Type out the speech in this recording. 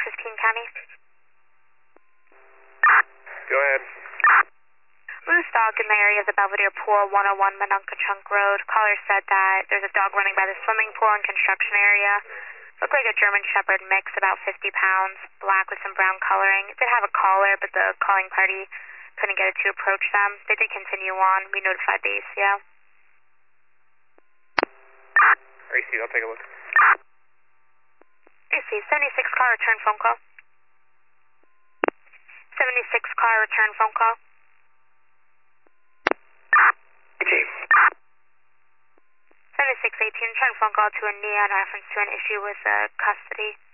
15 County. Go ahead. Loose dog in the area of the Belvedere Pool, 101 Minunka-Chunk Road. Caller said that there's a dog running by the swimming pool and construction area. Looked like a German Shepherd mix, about 50 pounds, black with some brown coloring. It did have a collar, but the calling party couldn't get it to approach them. They did continue on. We notified the ACO. AC, I'll take a look. AC, 76 car return phone call. 76 car return phone call. AC. 7618 return phone call to a NEA in reference to an issue with custody.